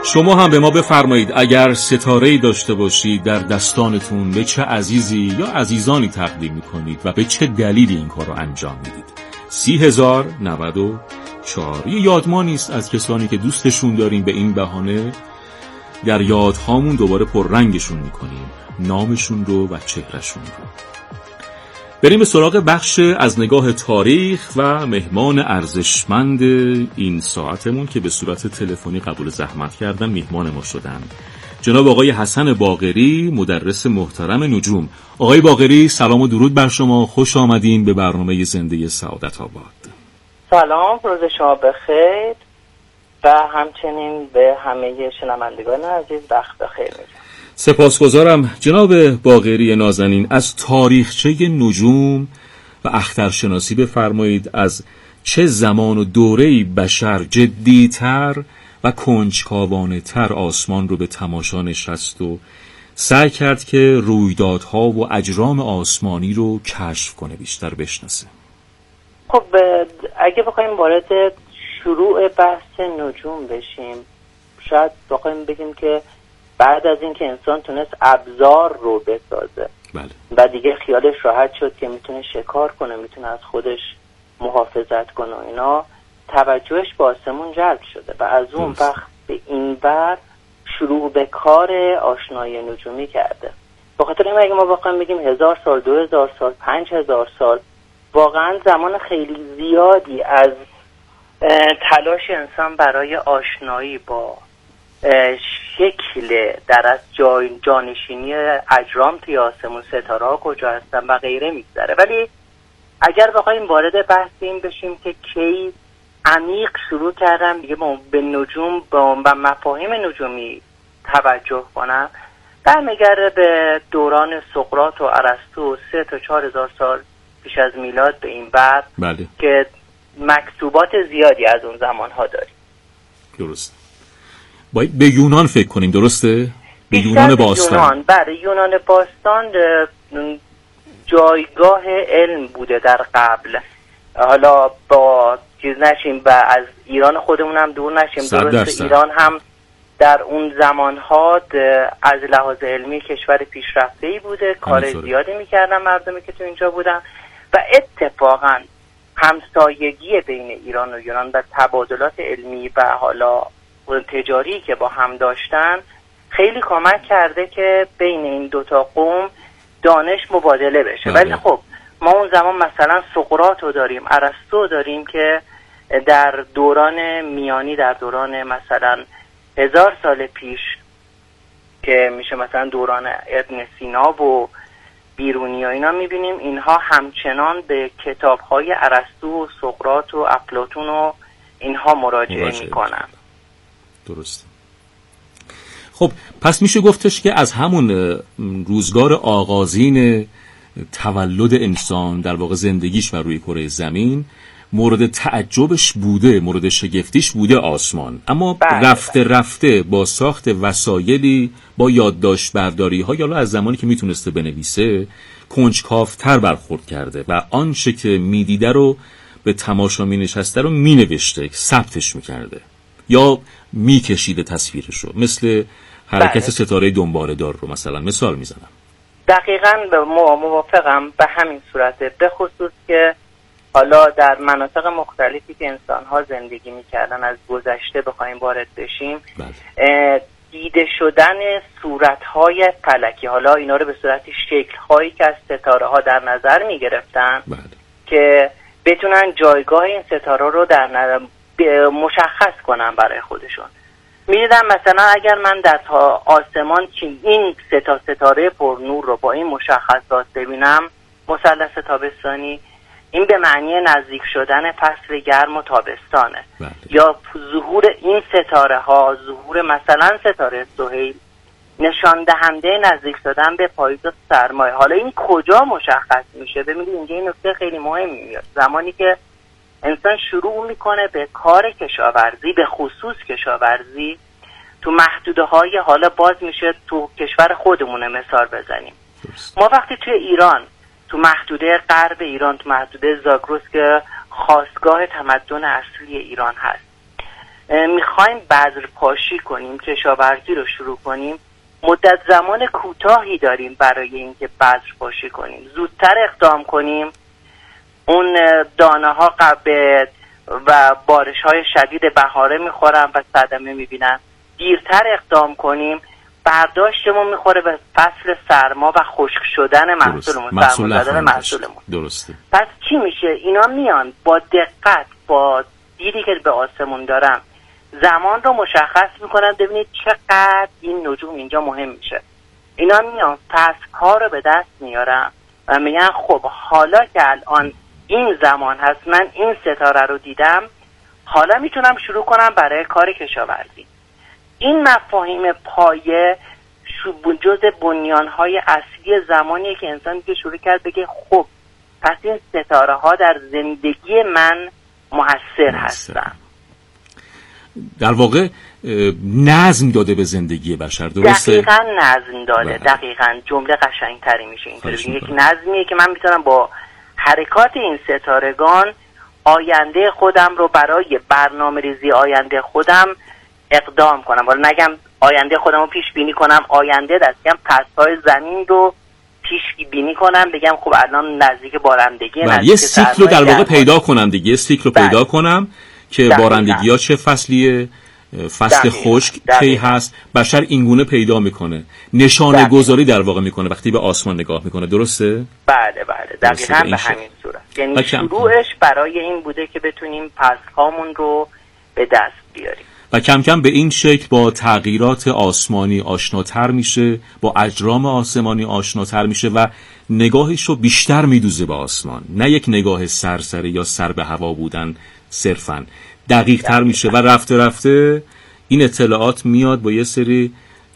شما هم به ما بفرمایید اگر ستاره‌ای داشته باشید در دستانتون به چه عزیزی یا عزیزانی تقدیم می‌کنید و به چه دلیلی این کار رو انجام میدید. 30,094 یه یادمانی است از کسانی که دوستشون داریم، به این بهانه در یادهامون دوباره پررنگشون می‌کنیم، نامشون رو و چهرهشون رو. بریم به سراغ بخش از نگاه تاریخ و مهمان ارزشمند این ساعتمون که به صورت تلفنی قبول زحمت کردن مهمان ما شدن، جناب آقای حسن باقری، مدرس محترم نجوم. آقای باقری سلام و درود بر شما، خوش آمدین به برنامه زنده سعادت آباد. سلام، روز شما بخیر و همچنین به همه شنوندگان عزیز وقت بخیر میگم. سپاسگزارم جناب باقری نازنین. از تاریخچه نجوم و اخترشناسی بفرمایید، از چه زمان و دوره‌ای بشر جدی‌تر و کنجکاوانه‌تر آسمان رو به تماشا نشست و سعی کرد که رویدادها و اجرام آسمانی رو کشف کنه، بیشتر بشناسه. خب اگه بخوایم وارد شروع بحث نجوم بشیم، شاید بخوایم بگیم که بعد از اینکه انسان تونست ابزار رو بسازه، بله، و دیگه خیالش راحت شد که میتونه شکار کنه، میتونه از خودش محافظت کنه، اینا توجهش به آسمون جلب شده و از اون وقت به این بر شروع به کار آشنایی نجومی کرده. بخاطر این اگه ما واقعا بگیم 1000 سال، 2000 سال، 5000 سال، واقعا زمان خیلی زیادی از تلاش انسان برای آشنایی با شکل در از جانشینی اجرام توی آسمون، ستاره‌ها کجا هستن و غیره میگذره. ولی اگر بخوایم وارد بحث این بشیم که کی عمیق شروع کردم دیگه به نجوم و مفاهیم نجومی توجه کنم، برمیگرده به دوران سقراط و ارسطو 3 تا 4000 سال پیش از میلاد به این بعد. بله. که مکتوبات زیادی از اون زمانها داریم. درست. باید به یونان فکر کنیم، درسته؟ به یونان باستان. بله، یونان باستان جایگاه علم بوده در قبل. حالا با چیز نشیم و از ایران خودمون هم دور نشیم، درسته ایران هم در اون زمانها از لحاظ علمی کشور پیشرفته‌ای بوده، کار زیادی میکردن مردمی که تو اینجا بودن و اتفاقا همسایگی بین ایران و یونان و تبادلات علمی و حالا تجاری که با هم داشتن خیلی کمک کرده که بین این دوتا قوم دانش مبادله بشه. ولی خب ما اون زمان مثلا سقراط رو داریم، ارسطو داریم که در دوران میانی، در دوران مثلا 1000 سال پیش که میشه مثلا دوران ابن سینا و بیرونی و اینا، میبینیم اینها همچنان به کتاب‌های ارسطو و سقراط و افلاطون و اینها مراجعه میکنن. درست. خب پس میشه گفتش که از همون روزگار آغازین تولد انسان، در واقع زندگیش بر روی کره زمین، مورد تعجبش بوده، مورد شگفتیش بوده آسمان، اما رفته رفته با ساخت وسایلی، با یادداشت برداری ها، یا از زمانی که میتونسته بنویسه کنجکاوتر برخورد کرده و آنچه که میدیده رو به تماشا مینشسته رو مینوشته، ثبتش میکرده یا میکشیده تصویرش رو، مثل حرکت ستاره دنباله دار رو مثلا مثال میزنم. دقیقاً موافقم به همین صورته، به خصوص که حالا در مناطق مختلفی که انسان‌ها زندگی می‌کردن، از گذشته بخوایم وارد بشیم، دیده شدن صورت‌های فلکی، حالا اینا رو به صورت شکل‌هایی که از ستاره‌ها در نظر می‌گرفتن که بتونن جایگاه این ستاره رو در مشخص کنن برای خودشون. می‌دیدم مثلا اگر من در آسمان که این ستاره پرنور رو با این مشخصات ببینم، مثلث تابستانی، این به معنی نزدیک شدن فصل گرم و تابستانه. یا ظهور این ستاره ها، ظهور مثلا ستاره سهیل، نشان دهنده نزدیک شدن به پاییز و سرمایه. حالا این کجا مشخص میشه؟ ببینید اینجا این نکته خیلی مهمی میاد. زمانی که انسان شروع میکنه به کار کشاورزی، به خصوص کشاورزی تو محدوده های، حالا باز میشه تو کشور خودمونه مثال بزنیم. ما وقتی توی ایران، تو محدوده غرب ایران، تو محدوده زاگرس که خاستگاه تمدن اصلی ایران هست، میخوایم بذر پاشی کنیم، کشاورزی رو شروع کنیم، مدت زمان کوتاهی داریم برای اینکه بذر پاشی کنیم. زودتر اقدام کنیم، اون دانه ها و بارش های شدید بهاره میخورن و صدمه میبینن. دیرتر اقدام کنیم، برداشتمون میخوره به فصل سرما و خشک شدن محصولمون، سرما زدن محصولمون. درسته. پس چی میشه؟ اینا میان با دقت، با دیدی که به آسمون دارن، زمان رو مشخص میکنن. ببینید چقدر این نجوم اینجا مهم میشه. اینا میان فصل‌ها رو به دست میارن و میگن خب حالا که الان این زمان هست، من این ستاره رو دیدم، حالا میتونم شروع کنم برای کار کشاورزی. این مفاهیم پایه جز بنیانهای اصلی زمانیه که انسان دیگه شروع کرد بگه خب پس این ستاره ها در زندگی من مؤثر هستن. در واقع نظم داده به زندگی بشر، درسته؟ دقیقاً نظم داده. دقیقاً جمله قشنگتری میشه اینطوری. یک نظمیه که من میتونم با حرکات این ستارگان آینده خودم رو برای برنامه‌ریزی آینده خودم اقدام کنم. ولی نگم آینده خودم رو پیش بینی کنم، آینده دستم پست‌های زمین رو پیش بینی کنم، بگم خب الان نزدیک بارندگی، یه سیکل رو در واقع پیدا کنم دیگه، یه سیکل رو پیدا کنم که بارندگی ها چه فصلیه، فصل خشک کی هست. بشر اینگونه پیدا میکنه، نشانه گذاری در واقع میکنه وقتی به آسمان نگاه میکنه، درسته؟ بله دقیقاً به همین صورت. یعنی شروعش برای این بوده که بتونیم پس‌هامون رو به دست بیاریم و کم کم به این شکل با تغییرات آسمانی آشناتر میشه، با اجرام آسمانی آشناتر میشه و نگاهش رو بیشتر میدوزه به آسمان، نه یک نگاه سرسره یا سر به هوا بودن صرفاً. دقیق تر میشه و رفته رفته این اطلاعات میاد با یه سری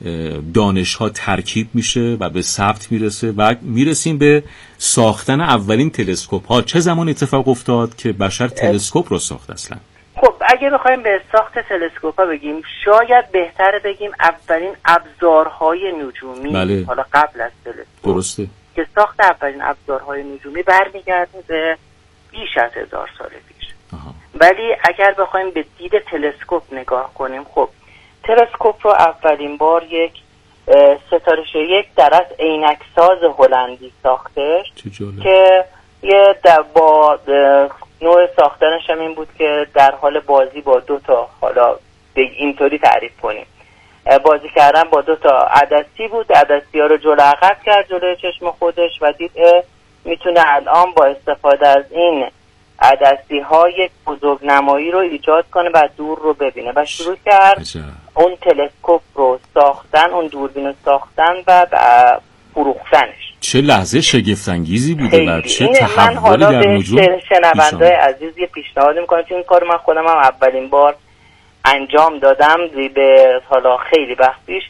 دانش ها ترکیب میشه و به ثبت میرسه و میرسیم به ساختن اولین تلسکوپ ها. چه زمان اتفاق افتاد که بشر تلسکوپ رو ساخت اصلا؟ خب اگه بخوایم به ساخت تلسکوپ ها بگیم، شاید بهتره بگیم اولین ابزارهای نجومی. بله. حالا قبل از تلسکوپ، درسته، که ساخت اولین ابزارهای نجومی برمیگرده به بیش از 1000 سال پیش. ولی اگر بخوایم به دید تلسکوپ نگاه کنیم، خب تلسکوپ رو اولین بار یک ستاره‌شناس، یک درس عینکساز هلندی ساختش که یه با نوع ساختنش هم این بود که در حال بازی با دو تا، حالا اینطوری تعریف کنیم، بازی کردن با دو تا عدسی بود. عدسی ها رو جلو عقب کرد جلوی چشم خودش و دید میتونه الان با استفاده از این عدسی ها یک بزرگنمایی رو ایجاد کنه و دور رو ببینه و شروع کرد اون تلسکوپ رو ساختن، اون دوربین رو ساختن و فروختنش. چه لحظه شگفت‌انگیزی بوده و چه تحولی حالا در نجوم. شنونده‌های عزیز یه پیشنهاد می‌کنم که این کار من خودم هم اولین بار انجام دادم به حالا خیلی وقت پیش.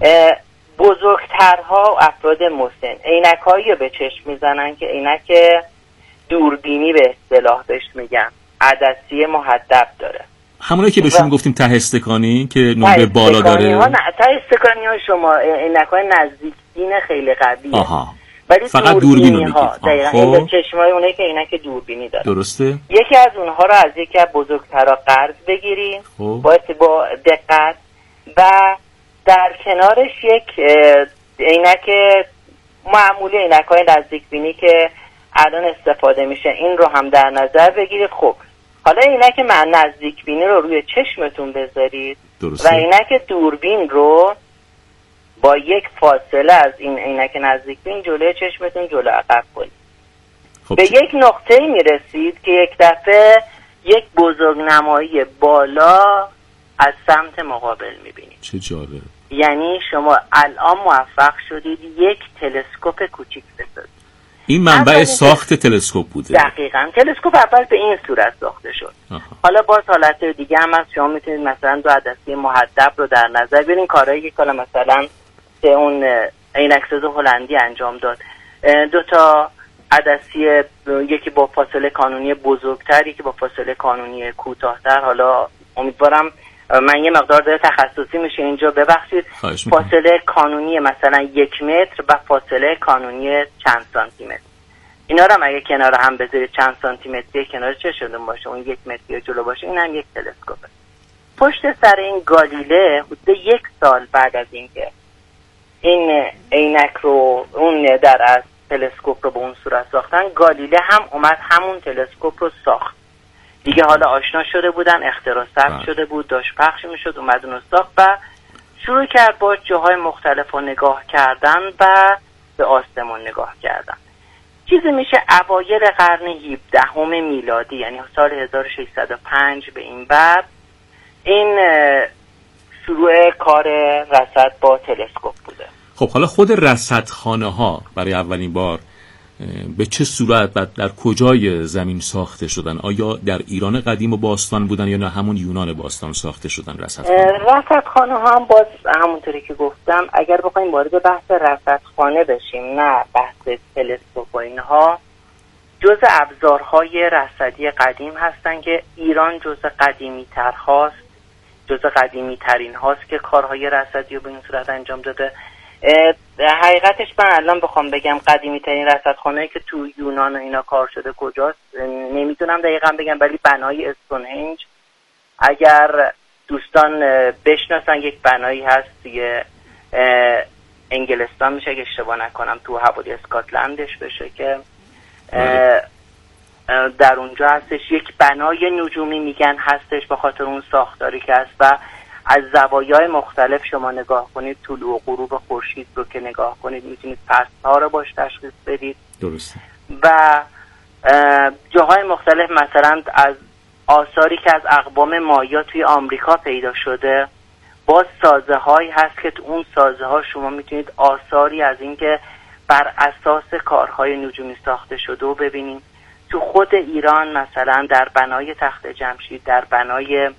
بزرگترها افراد مسن عینک‌هایی رو به چشم میزنن که عینک دوربینی به اصطلاح بهش میگن، عدسی محدب داره، همونایی که بهشون گفتیم ته استکانی که نمره بالا داره. نه ته استکانی ها شما عینک‌های نزدیکبین خیلی قویه، ولی فقط دوربینی ها دقیقاً این چشمای اونایی که عینک دوربینی داره. درسته. یکی از اونها رو از یکی از بزرگترها قرض بگیریم با دقت و در کنارش یک عینک معمولی، عینک‌های نزدیکبینی که الان استفاده میشه، این رو هم در نظر بگیرید. خب حالا عینک نزدیکبینی رو روی چشمتون بذارید و عینک دوربین رو با یک فاصله از این عینک نزدیکبین جلوی چشمتون جلو عقب کنید. به یک نقطه‌ای میرسید که یک دفعه یک بزرگنمایی بالا از سمت مقابل میبینید. چه جالب. یعنی شما الان موفق شدید یک تلسکوپ کوچیک بسازید. این منبع ساخت تلسکوپ بوده. دقیقاً تلسکوپ اول به این صورت ساخته شد. حالا باز حالت دیگه هم هست، شما میتونید مثلا دو عدسی محدب رو در نظر بگیرید. کارهایی که کلا مثلا که اون عینکساز هلندی انجام داد، دو تا عدسی، یکی با فاصله کانونی بزرگتر، یکی با فاصله کانونی کوتاه‌تر. حالا امیدوارم من یه مقدار داره تخصصی میشه اینجا، ببخشید. فاصله کانونی مثلا 1 متر و فاصله کانونی چند سانتی متر، اینا رو هم اگه کنار هم بذارید چند سانتی متری کنار چه شده باشه، اون 1 متری جلو باشه، این هم یک تلسکوپه. پشت سر این گالیله حدود 1 سال بعد از اینکه این عینک رو اون در از تلسکوپ رو به اون صورت ساختن، گالیله هم اومد همون تلسکوپ رو ساخت دیگه. حالا آشنا شده بودن، اختراع ثبت شده بود، داشت پخش میشد، اومد اون رو ساخت و شروع کرد با جاهای مختلف رو نگاه کردن و به آسمون نگاه کردن. چیزی میشه اوایل قرن 17 میلادی، یعنی سال 1605 به این بعد، این شروع کار رصد با تلسکوپ بوده. خب حالا خود رصدخانه ها برای اولین بار به چه صورت و در کجای زمین ساخته شدن؟ آیا در ایران قدیم و باستان بودن یا نه همون یونان باستان ساخته شدن رصدخانه ها هم باز همونطوری که گفتم، اگر بخوایم وارد بحث رصدخانه بشیم نه بحث تلسکوپ و اینها، جز ابزارهای رصدی قدیم هستن که ایران جز قدیمی تر هاست، جز قدیمی ترین هاست که کارهای رصدی رو به این صورت انجام داده. حقیقتش من الان بخوام بگم قدیمی ترین رصدخانه‌ای که تو یونان و اینا کار شده کجاست نمیتونم دقیقا بگم، ولی بنای استونهنج اگر دوستان بشناسن، یک بنایی هست توی انگلستان میشه که اشتباه نکنم، تو حوالی اسکاتلندش بشه که در اونجا هستش. یک بنای نجومی میگن هستش به خاطر اون ساختاری که هست و از زوایای مختلف شما نگاه کنید، طلوع و غروب خورشید رو که نگاه کنید میتونید پس‌ها رو باش تشخیص بدید. درسته. و جاهای مختلف، مثلا از آثاری که از اقوام مایا توی آمریکا پیدا شده، باز سازه هایی هست که تو اون سازه ها شما میتونید آثاری از این که بر اساس کارهای نجومی ساخته شده و ببینید. تو خود ایران مثلا در بنای تخت جمشید، در بنای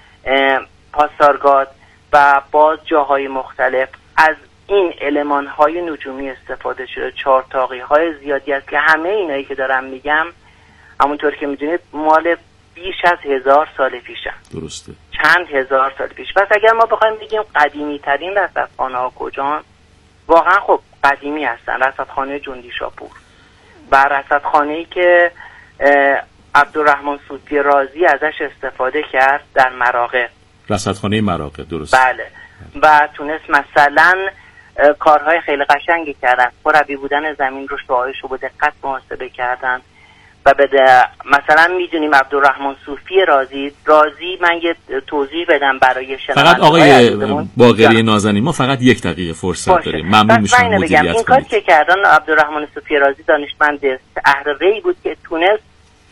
پاسارگاد و باز جاهای مختلف از این المان‌های نجومی استفاده شده. چهارتاقی‌های زیادی است که همه اینایی که دارم میگم همونطور که میدونید مال بیش از 1000 سال پیشن. درسته. چند هزار سال پیش. پس اگر ما بخوایم بگیم قدیمی ترین رصدخانه‌ها کجان، واقعا خب قدیمی هستن. رصدخانه جندی شاپور و رصدخانه‌ای که عبدالرحمن صوفی رازی ازش استفاده کرد در مراغه، رصدخانه مراغه. درست. بله. و تونست مثلا کارهای خیلی قشنگی کردن، پربی بودن زمین رو شعاعش رو به دقت محاسبه کردن و مثلا میدونیم عبدالرحمن صوفی رازی من یه توضیح بدم برای شنوندگان. فقط آقای باقری نازنین ما فقط 1 دقیقه فرصت داریم. ممنون میشم مدیریت کنید. این کاری که کردن عبدالرحمن صوفی رازی دانشمند اهل ری بود که تونست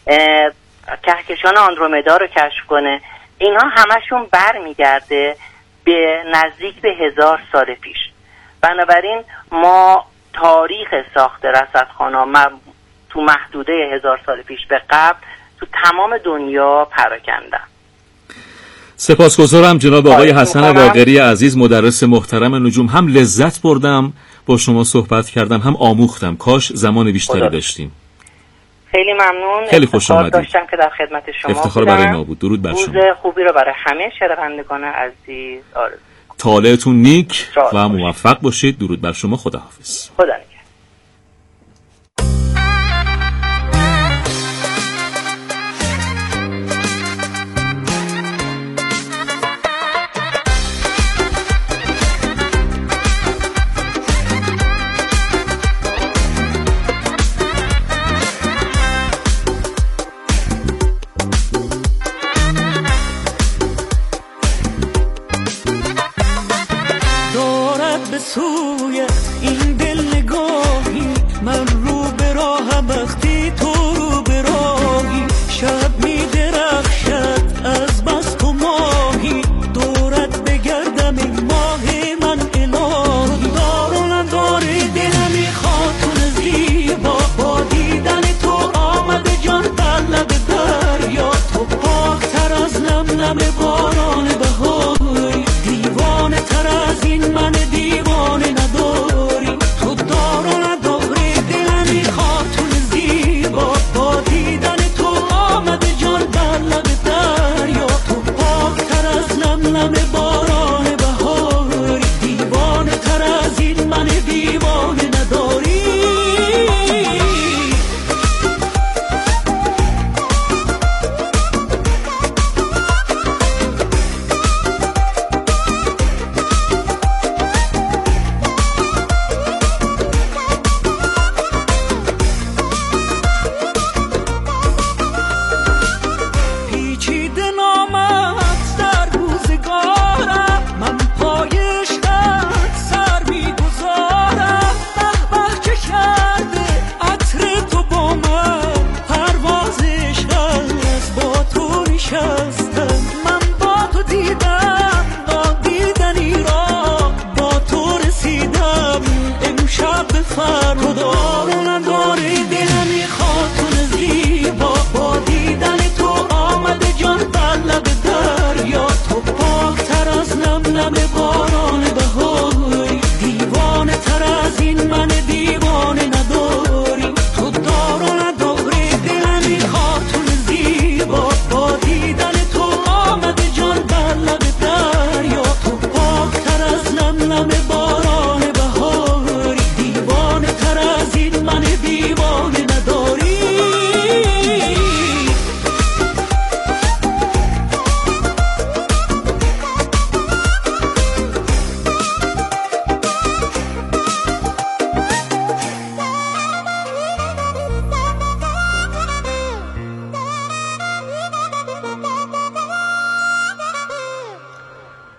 کهکشان آندرومدا رو کشف کنه. اینها همشون برمیگرده به نزدیک به 1000 سال پیش. بنابراین ما تاریخ ساخت رصدخانه تو محدوده 1000 سال پیش به قبل تو تمام دنیا پراکنده. سپاسگزارم جناب آقای حسن باقری عزیز، مدرس محترم نجوم. هم لذت بردم با شما صحبت کردم، هم آموختم. کاش زمان بیشتری داشتیم. خیلی ممنون. خیلی خوش آمدید. داشتم که در خدمت شما افتخار برای ما بود. درود بر شما. روز خوبی رو برای همه شنوندگان عزیز آرزو. طالعتون نیک و موفق باشید. درود بر شما. خداحافظ. خدا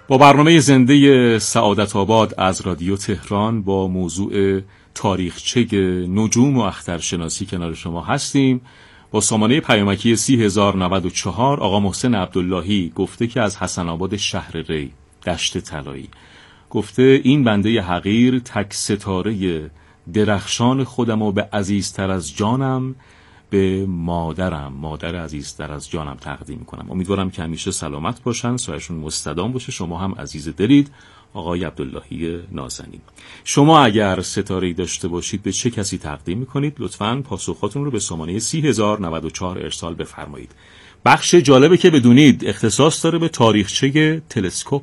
با برنامه زنده سعادت آباد از رادیو تهران با موضوع تاریخچه نجوم و اخترشناسی کنار شما هستیم. با سامانه پیامکی 30,094 آقا محسن عبداللهی گفته که از حسن آباد شهر ری دشت طلایی گفته این بنده حقیر تک ستاره درخشان خودم و به عزیزتر از جانم به مادرم، مادر عزیزتر از جانم تقدیم کنم. امیدوارم که همیشه سلامت باشن، سایشون مستدام باشه. شما هم عزیز دلید آقای عبداللهی نازنین. شما اگر ستاره‌ای داشته باشید به چه کسی تقدیم میکنید؟ لطفاً پاسخاتون رو به سامانه 30,094 ارسال بفرمایید. بخش جالبه که بدونید اختصاص داره به تاریخچه تلسکوپ.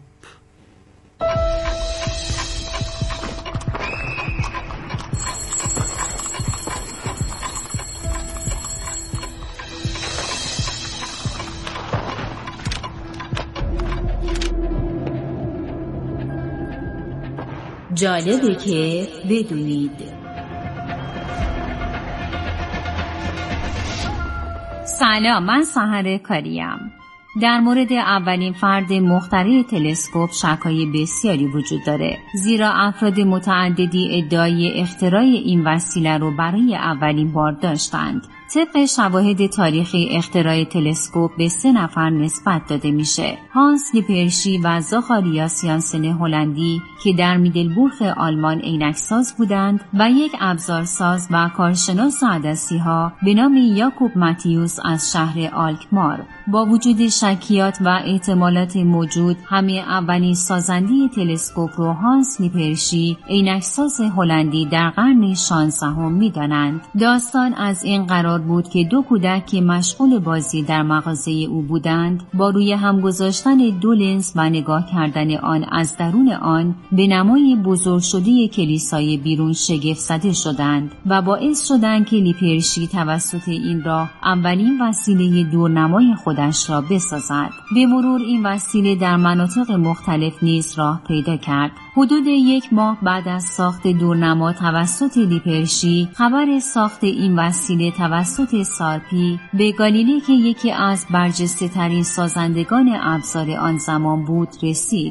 جالبه که بدونید. سلام، من سحر کاریم. در مورد اولین فرد مخترع تلسکوپ شک‌های بسیاری وجود داره، زیرا افراد متعددی ادعای اختراع این وسیله رو برای اولین بار داشتند. طبق شواهد تاریخی اختراع تلسکوپ به 3 نفر نسبت داده میشه: هانس لیپرشی و زاخاریاس یانسن هلندی که در میدلبورگ آلمان عینک‌ساز بودند و یک ابزارساز و کارشناس عدسی‌ها به نام یاکوب ماتیوس از شهر آلکمار. با وجود شکیات و احتمالات موجود، همه اولین سازنده تلسکوپ رو هانس لیپرشی عینک‌ساز هلندی در قرن 16 میدانند. داستان از این قرار بود که 2 کودک که مشغول بازی در مغازه او بودند با روی هم گذاشتن 2 لنز و نگاه کردن آن از درون آن به نمای بزرگ شده کلیسای بیرون شگفت زده شدند و باعث شدند که لیپرشی توسط این راه اولین وسیله دورنمای خودش را بسازد. به مرور این وسیله در مناطق مختلف نیز راه پیدا کرد. حدود 1 ماه بعد از ساخت دورنما توسط لیپرشی، خبر ساخت این وسیله توسط سارپی به گالیله که یکی از برجسته ترین سازندگان ابزار آن زمان بود رسید.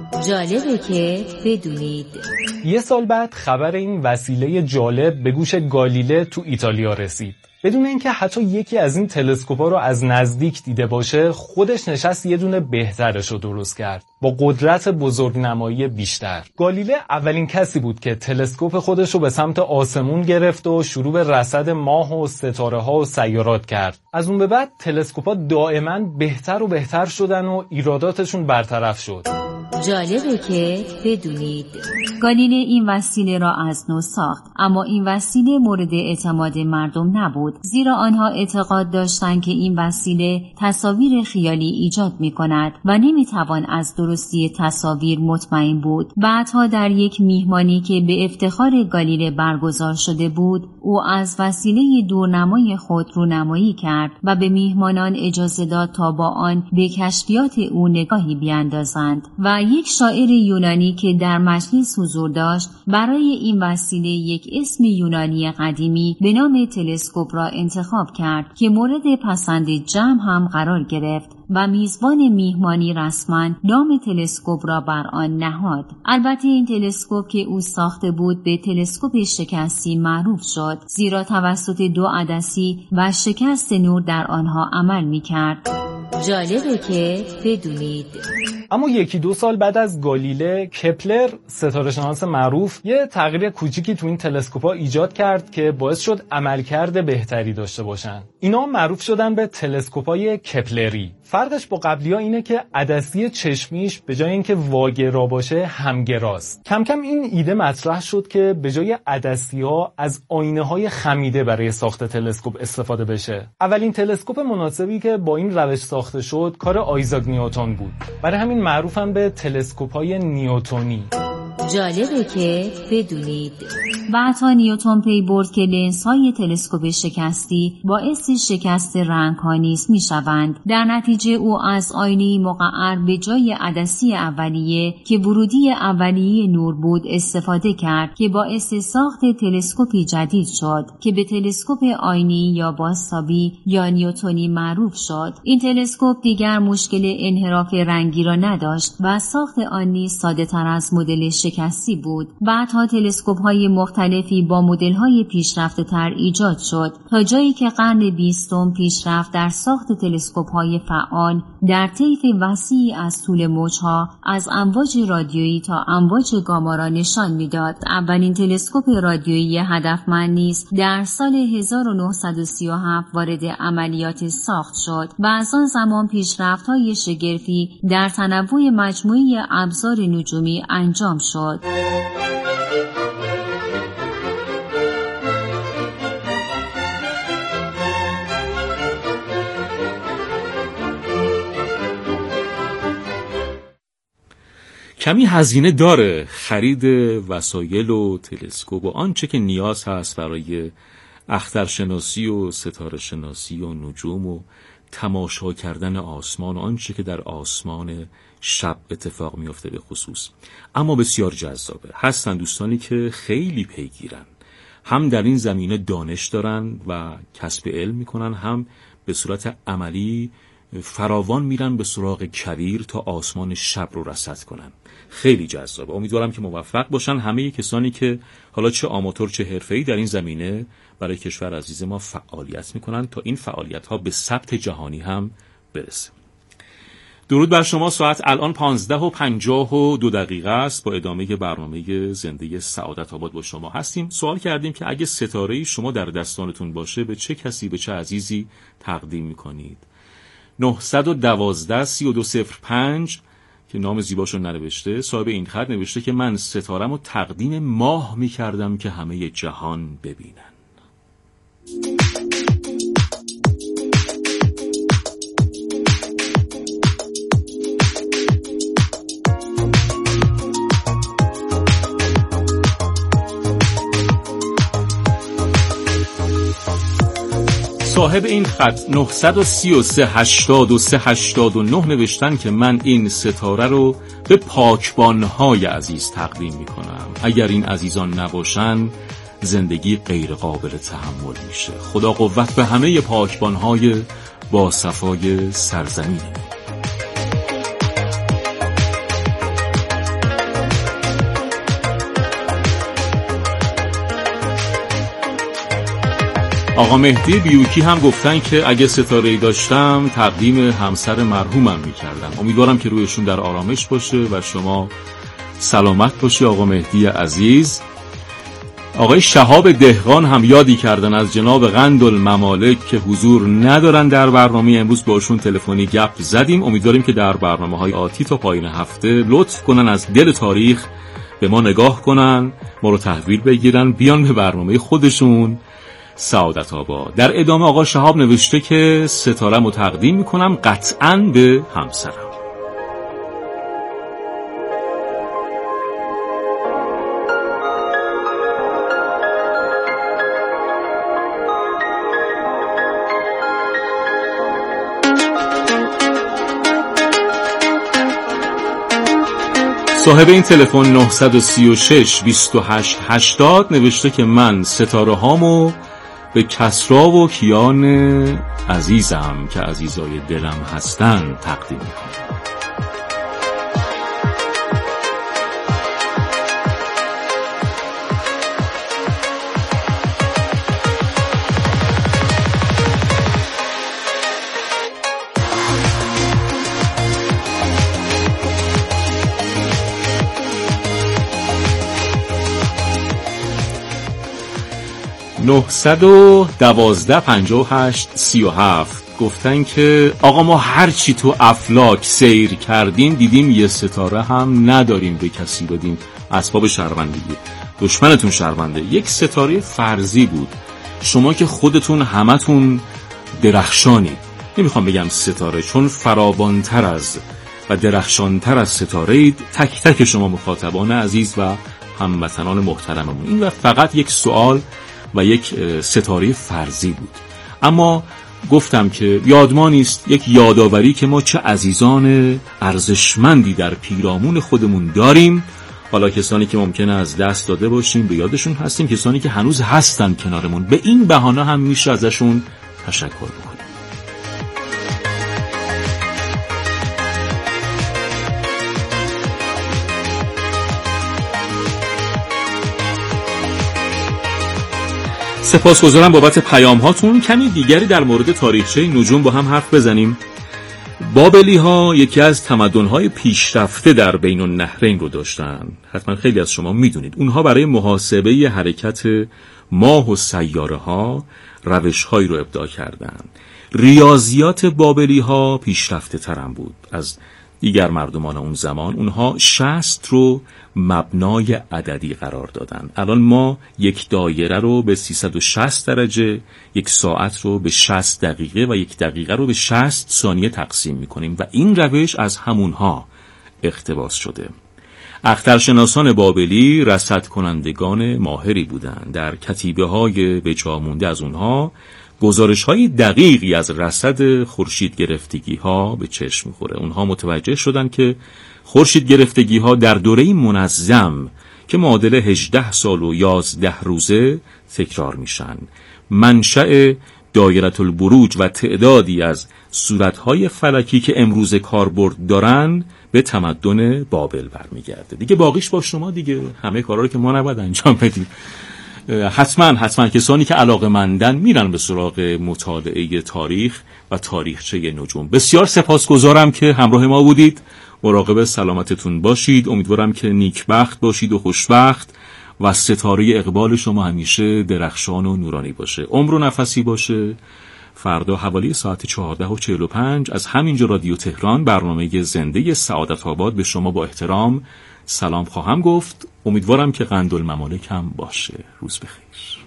جالبه که بدونید. 1 سال بعد خبر این وسیله جالب به گوش گالیله تو ایتالیا رسید. بدون اینکه حتی یکی از این تلسکوپا رو از نزدیک دیده باشه، خودش نشست یه دونه بهترش رو درست کرد با قدرت بزرگنمایی بیشتر. گالیله اولین کسی بود که تلسکوپ خودش رو به سمت آسمون گرفت و شروع به رصد ماه و ستاره ها و سیارات کرد. از اون به بعد تلسکوپا دائما بهتر و بهتر شدن و ایراداتشون برطرف شد. جالبه که بدونید. گالیله این وسیله را از نو ساخت، اما این وسیله مورد اعتماد مردم نبود، زیرا آنها اعتقاد داشتند که این وسیله تصاویر خیالی ایجاد می کند و نمی توان از درستی تصاویر مطمئن بود. بعدها در یک میهمانی که به افتخار گالیله برگزار شده بود، او از وسیله دورنمای خود رونمایی کرد و به میهمانان اجازه داد تا با آن به کشفیات او نگاهی بیاندازند و یک شاعر یونانی که در مجلس حضور داشت برای این وسیله یک اسم یونانی قدیمی به نام تلسکوپ را انتخاب کرد که مورد پسند جمع هم قرار گرفت و میزبان میهمانی رسما نام تلسکوپ را بر آن نهاد. البته این تلسکوپ که او ساخته بود به تلسکوپ شکستی معروف شد، زیرا توسط 2 عدسی و شکست نور در آنها عمل می‌کرد. جالبه که بدونید. اما 1-2 سال بعد از گالیله، کپلر ستاره‌شناس معروف یه تغییر کوچیکی تو این تلسکوپا ایجاد کرد که باعث شد عملکرد بهتری داشته باشن. اینا معروف شدن به تلسکوپای کپلری. فرقش با قبلی‌ها اینه که عدسی چشمیش به جای اینکه واگرا باشه همگراست. کم کم این ایده مطرح شد که به جای عدسی‌ها از آینه‌های خمیده برای ساخت تلسکوپ استفاده بشه. اولین تلسکوپ مناسبی که با این روش ساخته شد کار آیزاک نیوتن بود. برای همین معروفن به تلسکوپ‌های نیوتنی. جالبه که بدونید. بعدها نیوتن پی برد که لنزهای تلسکوپ شکستی باعث شکست رنگ‌ها نیز می‌شوند. در نتیجه او از آینه مقعر به جای عدسی اولیه که ورودی اولیه نور بود استفاده کرد که باعث ساخت تلسکوپی جدید شد که به تلسکوپ آینه‌ای یا بازتابی یا نیوتنی معروف شد. این تلسکوپ دیگر مشکل انحراف رنگی را نداشت و ساخت آن نیز ساده‌تر از مدل شکستی بود. بعدها تلسکوپ‌های مختلفی با مدل‌های پیشرفته‌تر ایجاد شد تا جایی که قرن 20 پیشرفت در ساخت تلسکوپ‌های فعال در طیف وسیعی از طول موج‌ها از امواج رادیویی تا امواج گاما را نشان می‌داد. اولین تلسکوپ رادیویی هدفمند نیز در سال 1937 وارد عملیات ساخت شد و از آن زمان پیشرفت‌های شگرفی در تنوع مجموعی ابزار نجومی انجام شد. کمی هزینه داره خرید وسایل و تلسکوپ و آنچه که نیاز هست برای اخترشناسی و ستاره شناسی و نجوم و تماشا کردن آسمان و آنچه که در آسمان شب اتفاق میفته به خصوص. اما بسیار جذابه. هستن دوستانی که خیلی پیگیرن، هم در این زمینه دانش دارن و کسب علم میکنن، هم به صورت عملی فراوان میرن به سراغ کویر تا آسمان شب رو رصد کنن. خیلی جذابه. امیدوارم که موفق باشن همه کسانی که حالا چه آماتور چه حرفه‌ای در این زمینه برای کشور عزیز ما فعالیت میکنن تا این فعالیت ها به ثبت جهانی هم برسه. درود بر شما. ساعت الان 15:52 است. با ادامه برنامه زنده سعادت آباد با شما هستیم. سوال کردیم که اگه ستاره‌ای شما در دستانتون باشه به چه کسی، به چه عزیزی تقدیم میکنید؟ 912-3205 که نام زیباشو ننوشته، صاحب این خط نوشته که من ستاره‌مو تقدیم ماه میکردم که همه جهان ببینن. صاحب این خط 933-83-89 نوشتن که من این ستاره رو به پاکبانهای عزیز تقدیم میکنم. اگر این عزیزان نباشن زندگی غیر قابل تحمل میشه. خدا قوت به همه پاکبانهای با صفای سرزمین. آقا مهدی بیوکی هم گفتن که اگه ستاره‌ای داشتم تقدیم همسر مرحومم میکردم. امیدوارم که رویشون در آرامش باشه و شما سلامت باشی آقا مهدی عزیز. آقای شهاب دهقان هم یادی کردن از جناب قندالممالک که حضور ندارن در برنامه امروز، باشون تلفنی گپ زدیم. امیدواریم که در برنامه‌های آتی تا پایان هفته لطف کنن از دل تاریخ به ما نگاه کنن، ما رو تحویل بگیرن، بیان به برنامه خودشون سعادت آباد. در ادامه آقا شهاب نوشته که ستاره رو تقدیم میکنم قطعاً به همسرم. صاحب این تلفن 936-28-80 نوشته که من ستاره هامو به کسرا و کیان عزیزم که عزیزای دلم هستن تقدیم میکنم. نه 912-58-37 گفتن که آقا ما هرچی تو افلاک سیر کردیم دیدیم یه ستاره هم نداریم به کسی بدیم. اسباب شهروندگی دشمنتون شهرونده. یک ستاره فرضی بود. شما که خودتون همتون درخشانید، نمیخوام بگم ستاره چون فراوانتر از و درخشانتر از ستاره اید، تک تک شما مخاطبان عزیز و هموطنان محترممون. این و فقط یک سوال و یک ستاره فرضی بود، اما گفتم که یادمانی است، یک یادآوری که ما چه عزیزان ارزشمندی در پیرامون خودمون داریم. حالا کسانی که ممکنه از دست داده باشیم به یادشون هستیم، کسانی که هنوز هستن کنارمون، به این بهانه هم میشه ازشون تشکر بکنیم. سپاسگزارم بابت پیام هاتون. کمی دیگری در مورد تاریخچه نجوم با هم حرف بزنیم. بابلی ها یکی از تمدن های پیشرفته در بین النهرین رو داشتن. حتما خیلی از شما میدونید. اونها برای محاسبه حرکت ماه و سیاره ها روش هایی رو ابداع کردن. ریاضیات بابلی ها پیشرفته ترم بود از دیگر مردمان اون زمان. اونها 60 رو مبنای عددی قرار دادن. الان ما یک دایره رو به 360 درجه، یک ساعت رو به 60 دقیقه و یک دقیقه رو به 60 ثانیه تقسیم میکنیم و این روش از همونها اقتباس شده. اخترشناسان بابلی رصد کنندگان ماهری بودند. در کتیبه های به جا مونده از اونها گزارش های دقیقی از رصد خورشید گرفتگی ها به چشم میخوره. اونها متوجه شدن که خورشید گرفتگی ها در دوره منظم که معادل 18 سال و 11 روزه تکرار میشن. منشأ دایره البروج و تعدادی از صورتهای فلکی که امروز کاربرد دارن به تمدن بابل برمیگرده. دیگه باقیش با شما دیگه، همه کارا رو که ما نباید انجام بدیم. حتما کسانی که علاقه‌مندن میرن به سراغ مطالعه تاریخ و تاریخچه نجوم. بسیار سپاسگزارم که همراه ما بودید. مراقب سلامتتون باشید. امیدوارم که نیکبخت باشید و خوشبخت و ستاره اقبال شما همیشه درخشان و نورانی باشه. عمر و نفسی باشه. فردا حوالی ساعت 14:45 از همینجا رادیو تهران برنامه زنده سعادت آباد به شما با احترام سلام خواهم گفت. امیدوارم که قندالممالک هم باشه. روز بخیر.